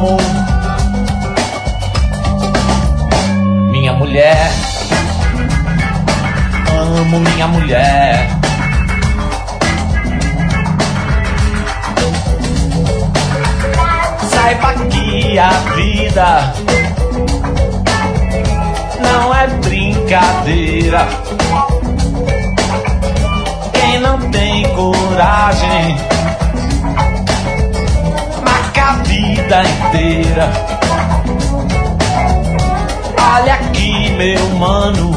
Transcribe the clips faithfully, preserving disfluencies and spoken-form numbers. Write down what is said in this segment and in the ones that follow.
amo minha mulher, amo minha mulher. Saiba que a vida não é brincadeira. Quem não tem coragem marca a vida inteira. Olha aqui, meu mano,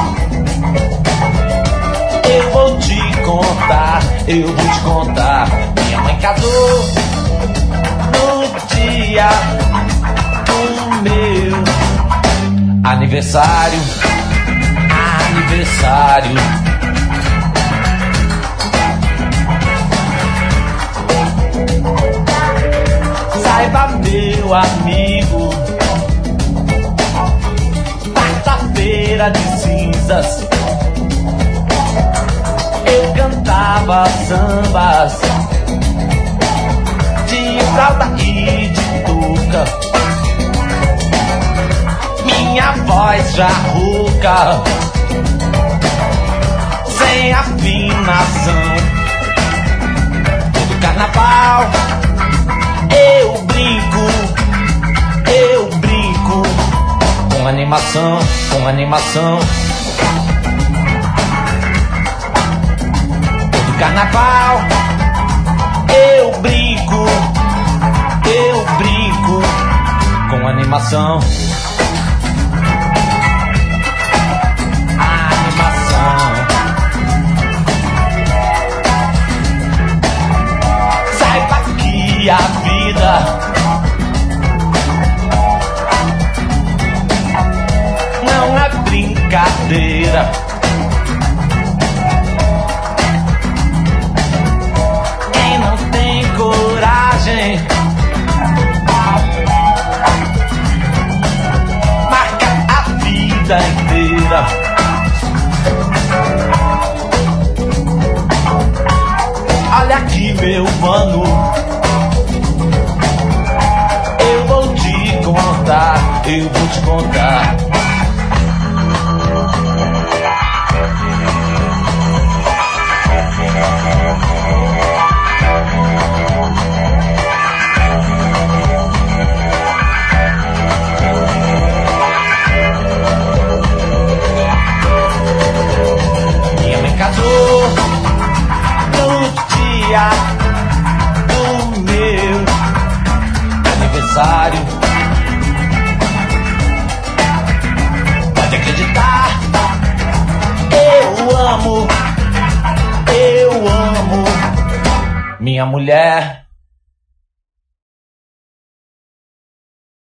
eu vou te contar, eu vou te contar. Minha mãe casou no dia do meu aniversário, aniversário. Saiba, meu amigo, quarta-feira de cinzas eu cantava sambas de fralda e de touca. Minha voz já rouca, sem afinação. Todo carnaval eu brinco, eu brinco com animação, com animação. Todo carnaval eu brinco, eu brinco com animação. Animação. Saiba que a vida não é brincadeira. Quem não tem coragem marca a vida inteira. Olha aqui, meu mano, eu vou te contar, eu vou te contar. Minha mãe casou no dia do meu aniversário. Pode acreditar, eu amo, eu amo minha mulher.